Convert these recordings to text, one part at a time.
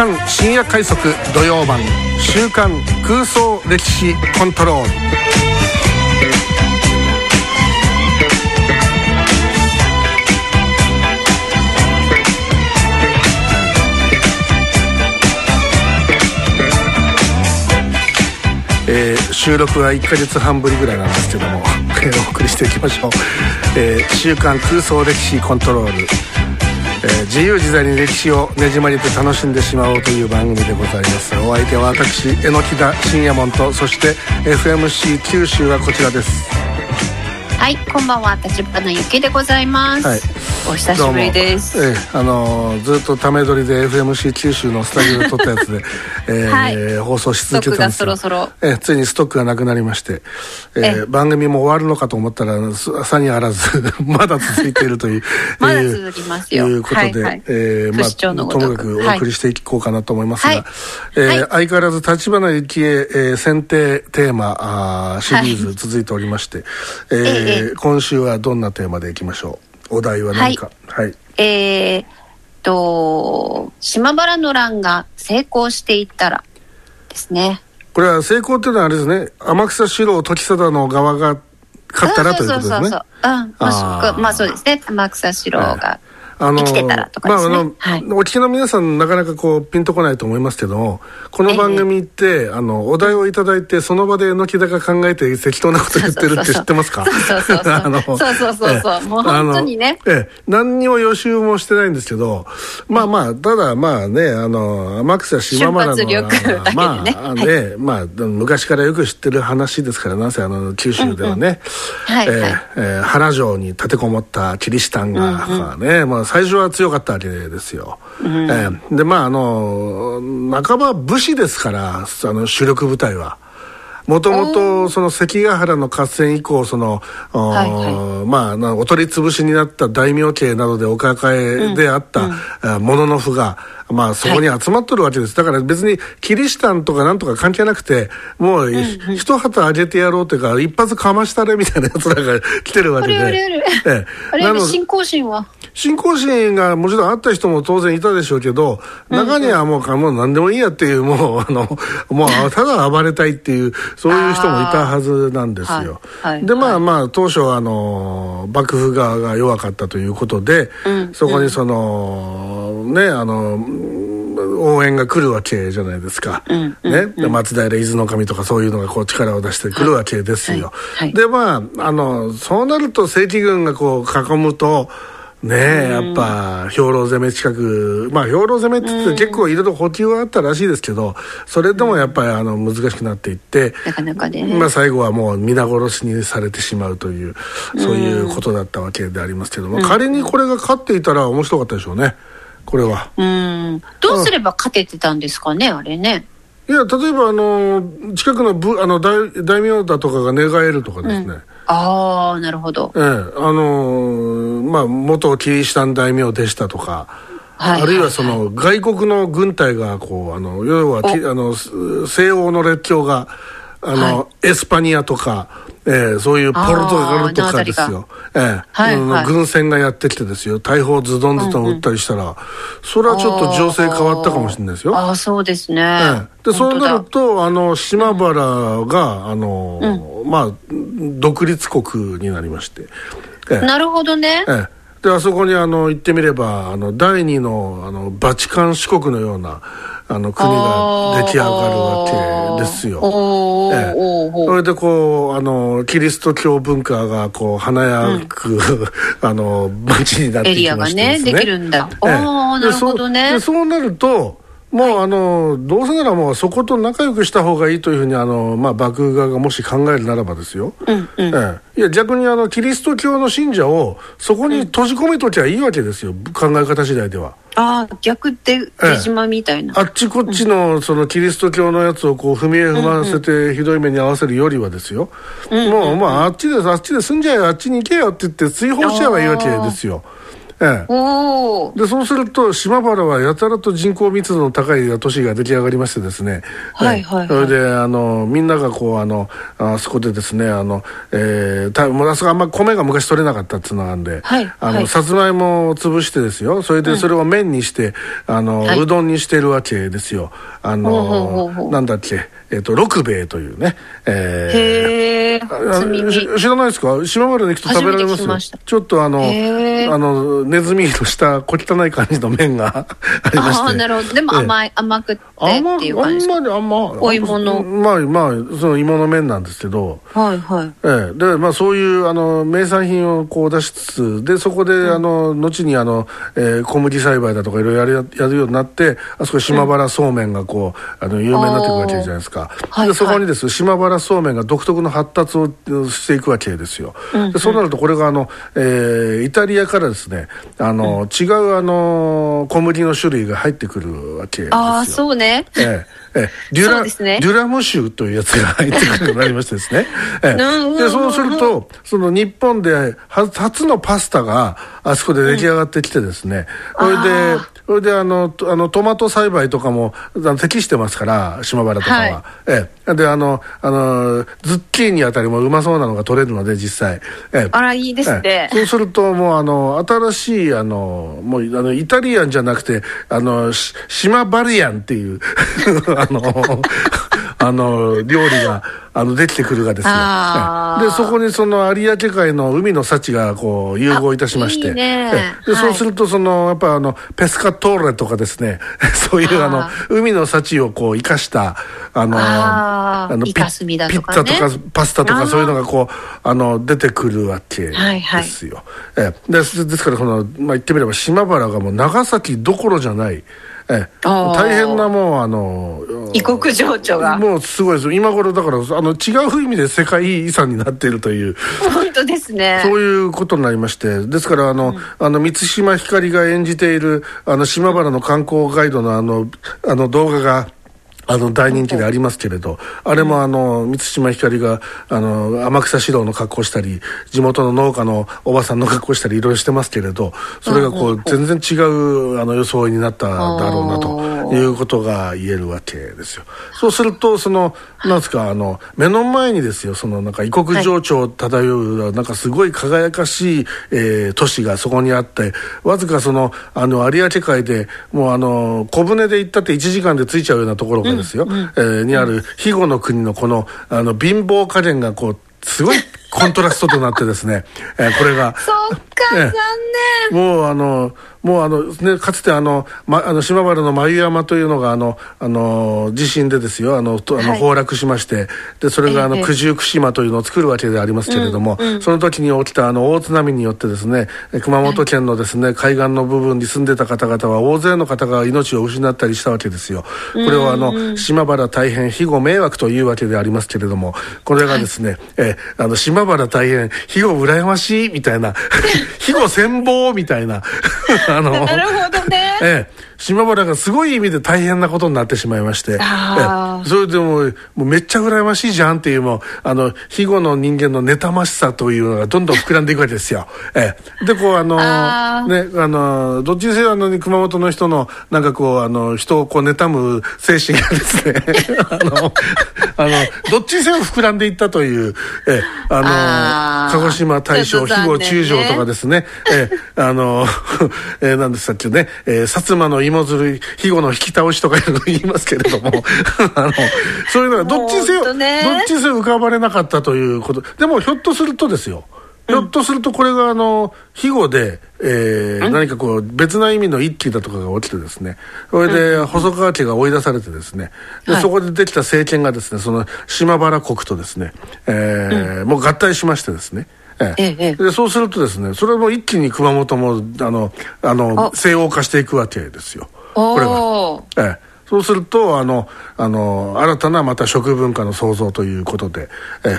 刊深夜快速土曜版週刊空想歴史コントロール。収録は1ヶ月半ぶりぐらいなんですけどもお送りしていきましょう。週刊空想歴史コントロール、自由自在に歴史をねじ曲げて楽しんでしまおうという番組でございます。お相手は私榎田信也門と、そして FMC 九州はこちらです。 はい、こんばんは、立花ゆきでございます、はい、お久しぶりです。 ずっとため撮りで FMC 九州のスタジオで撮ったやつで、はい、放送し続けてたんですが、 ストックがそろそろ、 ついにストックがなくなりまして、番組も終わるのかと思ったらさにあらずまだ続いているというまだ続きますよ。 いうことで、 はいはい、 ともかくお送りしていこうかなと思いますが、 はい相変わらず立花幸恵、選定テーマシリーズ続いておりまして、今週はどんなテーマでいきましょう。お題は何か。はい、 島原の乱が成功していったらですね。 これは成功っていうのはあれですね、天草四郎時貞の側が勝ったらということですね。 まあそうですね、天草四郎が生きてたらとかですね。 お聞きの皆さんなかなかこうピンとこないと思いますけども、この番組ってお題をいただいてその場で榎田が考えて適当なこと言ってるって知ってますか？ そうもう本当にね、 何にも予習もしてないんですけど、ただ天草島原の昔からよく知ってる話ですから、なぜ九州ではね、原城に立てこもったキリシタンがね、最初は強かったわけですよ。で半ば武士ですから、主力部隊はもともとその関ヶ原の合戦以降、お取り潰しになった大名家などでお抱えであったもののふが、そこに集まっとるわけです。だから別にキリシタンとかなんとか関係なくて、もう一旗あげてやろうというか、一発かましたれみたいなやつらが来てるわけで、 信仰心は信仰心がもちろんあった人も当然いたでしょうけど、中にはもう何でもいいやっていう、もうただ暴れたいっていうそういう人もいたはずなんですよ。で当初幕府側が弱かったということで、そこに応援が来るわけじゃないですか。松平伊豆の守とかそういうのがこう力を出してくるわけですよ。でそうなると正規軍がこう囲むとやっぱ兵糧攻め近く、兵糧攻めって言って結構いろいろ補給はあったらしいですけど、それでもやっぱり難しくなっていって、 なかなかね、 最後はもう皆殺しにされてしまうという、そういうことだったわけでありますけども、仮にこれが勝っていたら面白かったでしょうね。これはどうすれば勝ててたんですかね、あれね。 いや、例えば近くの大名だとかが寝返るとかですね、 なるほど。 元キリシタン大名でしたとか、あるいは外国の軍隊がこう要は西欧の列強がエスパニアとか、そういうポルトガルとかですよ、軍船がやってきてですよ、大砲ズドンズドン撃ったりしたら、それはちょっと情勢変わったかもしれないですよ。 そうですね。 でそうなると島原が独立国になりまして、 なるほどね。 であそこに行ってみれば第二のバチカン四国のような国が出来上がるわけですよ。それでこうキリスト教文化がこう華やく、街になってきましてですね。エリアがねできるんだ。なるほどね。そうなるともうどうせならもうそこと仲良くした方がいいというふうに幕府側がもし考えるならばですよ、いや逆にキリスト教の信者をそこに閉じ込めときゃいいわけですよ、考え方次第では。 逆で出島みたいな、 あっちこっちのそのキリスト教のやつをこう踏み絵踏ませてひどい目に遭わせるよりはですよ、もうあっちで住んじゃえ、あっちに行けよって言って追放しちゃえばいいわけですよ。 でそうすると島原はやたらと人口密度の高い都市が出来上がりましてですね、それでみんながこうあそこでですねあそこあんま米が昔取れなかったっていうのがあるんで、さつまいもを潰してですよ、それでそれを麺にしてうどんにしてるわけですよ。なんだっけ、六兵衛というね、知らないですか？島原に行くと食べられます。ちょっとネズミのした小汚い感じの麺がありまして。 なるほど。でも甘くってっていう感じですか？お芋のまあその芋の麺なんですけど、でまあそういう名産品をこう出しつつで、そこで後に小麦栽培だとかいろいろやるようになって、あそこ島原そうめんがこう有名になってくるわけじゃないですか。でそこにですね島原そうめんが独特の発達をしていくわけですよ。でそうなるとこれがイタリアからですね違う小麦の種類が入ってくるわけですよ。 そうね。 デュラム酒というやつが入ってくるようになりましてですね。でそうするとその日本で初のパスタがあそこで出来上がってきてですね、それでトマト栽培とかも適してますから島原とかは、でズッキーニあたりもうまそうなのが取れるので実際、 いいですね。 そうするともう新しいもうイタリアンじゃなくて島バリアンっていう料理ができてくるがですね、でそこにその有明海の海の幸がこう融合いたしまして、でそうするとやっぱペスカトーレとかですねそういう海の幸をこう生かしたイカスミだピとかね、 ッツァとかパスタとかそういうのがこう出てくるわけですよ。ですから言ってみれば島原がもう長崎どころじゃない大変なもう異国情緒がもうすごいです。今頃だから違う意味で世界遺産になっているという本当ですね。 そういうことになりまして、ですから満島ひかりが演じている島原の観光ガイドの動画が大人気でありますけれど、あれも満島ひかりが天草四郎の格好したり地元の農家のおばさんの格好したりいろいろしてますけれど、それがこう全然違う装いになっただろうなということが言えるわけですよ。そうするとなんですか目の前にですよなんか異国情緒を漂うなんかすごい輝かしい都市がそこにあって、わずか有明海でもう小舟で行ったって1時間で着いちゃうようなところがですよ、にある肥後の国のこの貧乏加減がこうすごいコントラストとなってですね、これがそっか、残念。 もうね、かつて島原の眉山というのが地震でですよ崩落しまして、でそれが九十九島というのを作るわけでありますけれども、その時に起きた大津波によってですね熊本県のですね海岸の部分に住んでた方々は大勢の方が命を失ったりしたわけですよ。これを島原大変肥後迷惑というわけでありますけれども、これがですね、島原大変肥後羨ましいみたいな肥後羨望みたいななるほどね。 島原がすごい意味で大変なことになってしまいまして、それでもうめっちゃ羨ましいじゃんっていう肥後の人間の妬ましさというのがどんどん膨らんでいくわけですよ。でこうどっちにせよ熊本の人のなんかこう人をこう妬む精神がですねどっちにせよ膨らんでいったという鹿児島大正肥後中将とかですね何でしたっけね、薩摩の芋づる肥後の引き倒しとかいうの言いますけれどもそういうのがどっちにせよ浮かばれなかったということでも、ひょっとするとですよ、ひょっとするとこれが肥後で、何かこう別な意味の一揆だとかが起きてですね、それで細川家が追い出されてですね、でそこでできた政権がですねその島原国とですね、もう合体しましてですね、でそうするとですねそれも一気に熊本も西欧化していくわけですよ、これが。そうすると新たなまた食文化の創造ということで、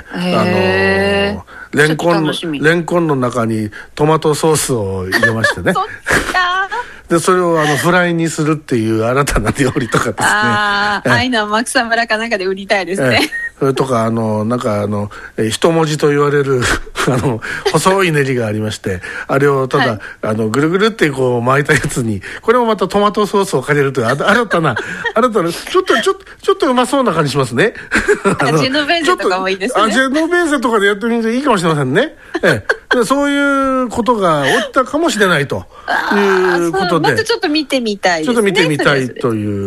レンコンの中にトマトソースを入れましてねでそれをフライにするっていう新たな料理とかですね。 愛の天草村かなんかで売りたいですね。 それとかなんか一文字と言われる細い練りがありまして、あれをただ、はい、ぐるぐるってこう巻いたやつに、これもまたトマトソースをかけるという新たなちょっとうまそうな感じしますね。 ジェノベーゼとかもいいですね。 ジェノベーゼとかでやってみるといいかもしれませんね。そういうことが起きたかもしれないということで、 またちょっと見てみたいですね。 ちょっと見てみたいという、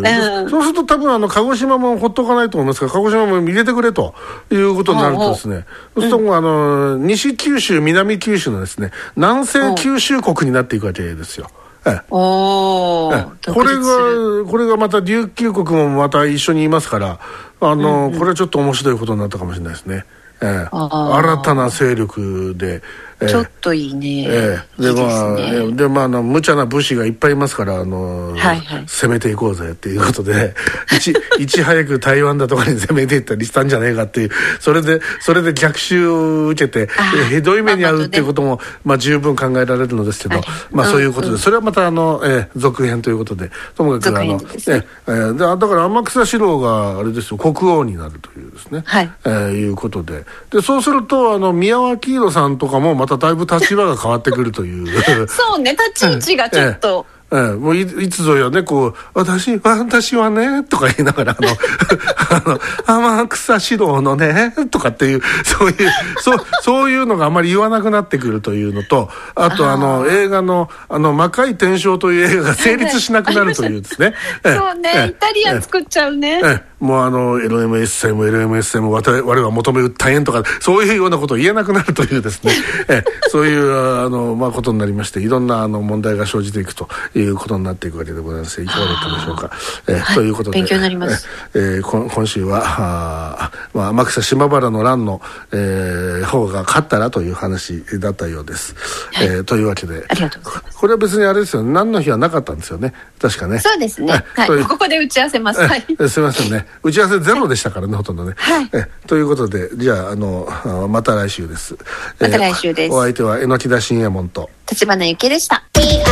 そうすると多分鹿児島もほっとかないと思いますが、鹿児島も入れてくれということになるとですね、そうすると西九州南九州のですね、南西九州国になっていくわけですよ。これがまた琉球国もまた一緒にいますから、これはちょっと面白いことになったかもしれないですね。新たな勢力で、 ちょっといいね。 で無茶な武士がいっぱいいますから、攻めていこうぜっていうことでいち早く台湾だとかに攻めていったりしたんじゃねえかっていう、それで逆襲を受けてひどい目に遭うっていうことも十分考えられるのですけど、そういうことで、それはまた続編ということで、ともかくだから天草四郎があれですよ、国王になるというですね、いうことで、そうすると宮脇宏さんとかもまただいぶ立場が変わってくるというそうね、立ち位置がちょっと、 もういつぞやね、こう私はねとか言いながら天草四郎のねとかっていう、そういうのがあまり言わなくなってくるというのと、あと映画の魔界転生という映画が成立しなくなるというですね。 そうね、イタリアン作っちゃうね。 もうLMS 祭も LMS 祭も我は求める大変とか、そういうようなことを言えなくなるというですね、そういうことになりまして、いろんな問題が生じていくということになっていくわけでございます。いかがだったでしょうか。ということで勉強になります。 今週は天草島原の乱の方が勝ったらという話だったようです。というわけで、 ありがとうございます。 これは別にあれですよ、何の日はなかったんですよね、確かね。 そうですね。ここで打ち合わせます。 すいませんね、打ち合わせゼロでしたからね、ほとんどね。ということで、じゃあまた来週です。 また来週です。 お相手は榎田信也門と橘ゆきでした。